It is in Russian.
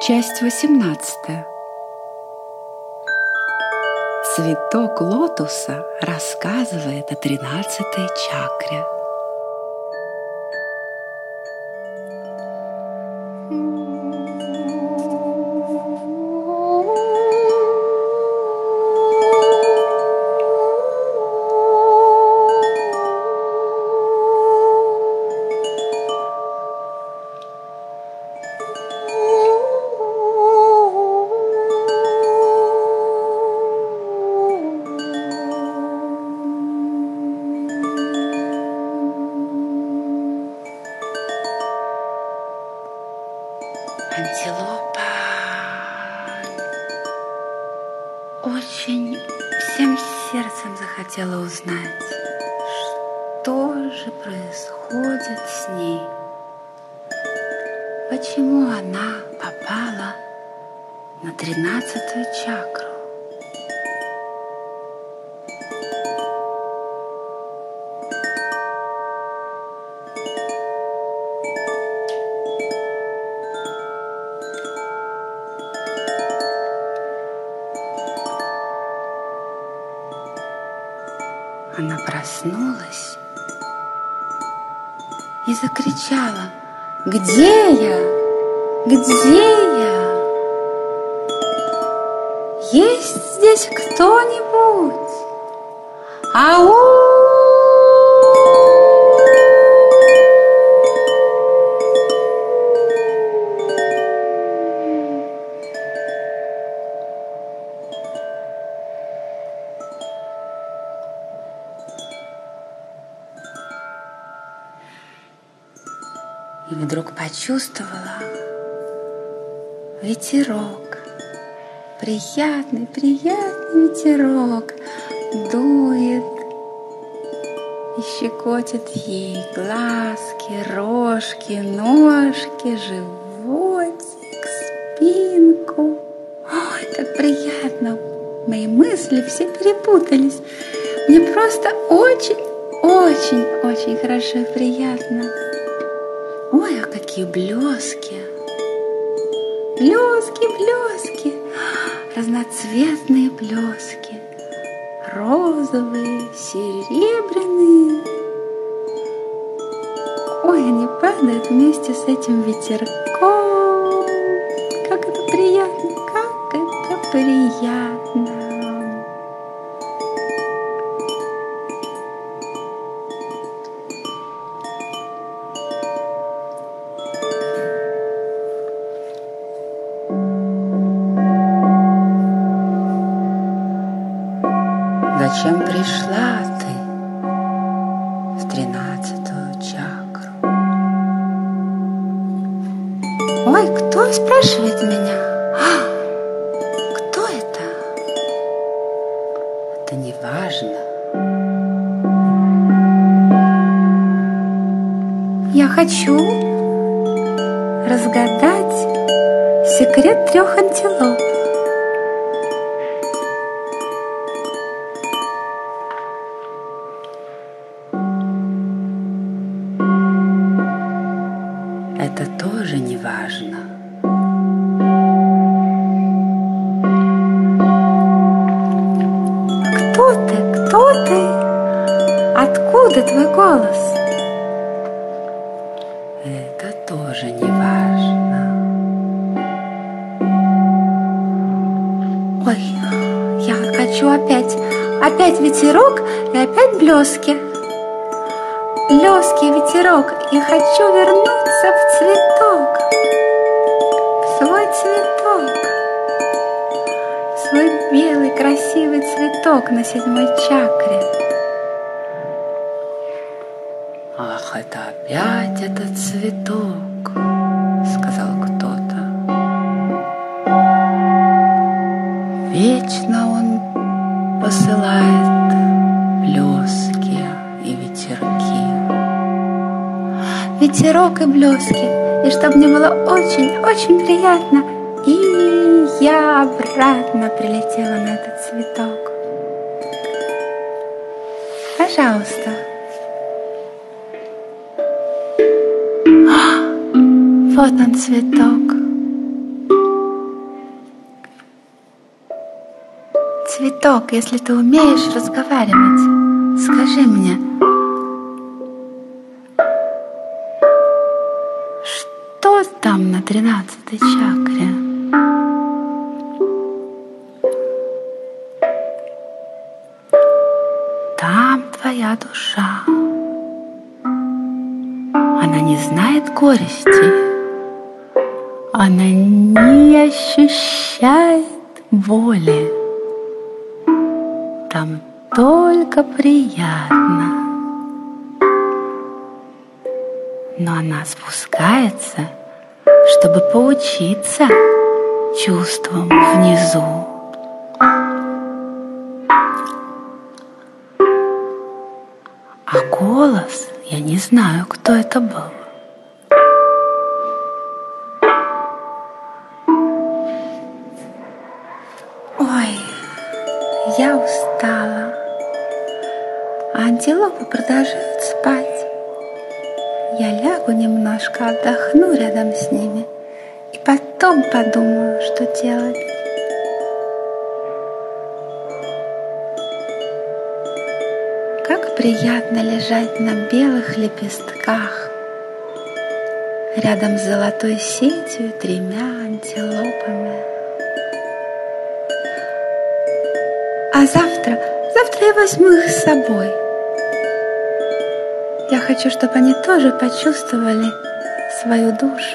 Часть 18. Цветок лотоса рассказывает о 13-й чакре. Антилопа очень всем сердцем захотела узнать, что же происходит с ней, почему она попала на 13-ю чакру. Она проснулась и закричала: «Где я? Где я? Есть здесь кто-нибудь? Ау!» И вдруг почувствовала ветерок, приятный ветерок дует и щекочет ей глазки, рожки, ножки, животик, спинку. Ой, как приятно! Мои мысли все перепутались. Мне просто очень хорошо и приятно. Ой, а какие блески! Блески! Разноцветные блески. Розовые, серебряные. Ой, они падают вместе с этим ветерком. Как это приятно! Как это приятно! Зачем пришла ты в 13-ю чакру? Ой, кто спрашивает меня? Кто это? Это не важно. Я хочу разгадать секрет 3 антилоп. Это тоже не важно. Кто ты? Кто ты? Откуда твой голос? Это тоже не важно. Ой, я хочу опять ветерок и опять блески. Блески, ветерок, и хочу вернуться в цветок, в свой цветок, в свой белый красивый цветок на 7-й чакре. Ах, это опять этот цветок, сказал кто-то. Вечно он посылает блески и ветерки. Ветерок и блески, и чтобы мне было очень приятно, и я обратно прилетела на этот цветок. Пожалуйста. Вот он, цветок. цветок, если ты умеешь разговаривать, скажи мне, что там на 13-й чакре? Там твоя душа. Она не знает горести. Она не ощущает боли. Там только приятно. Но она спускается, чтобы поучиться чувствам внизу. А голос, я не знаю, кто это был. Ой, я устала. А антилопы продолжают спать. Я лягу немножко, отдохну рядом с ними и потом подумаю, что делать. Как приятно лежать на белых лепестках рядом с золотой сетью и 3 антилопами. А завтра я возьму их с собой. Я хочу, чтобы они тоже почувствовали свою душу.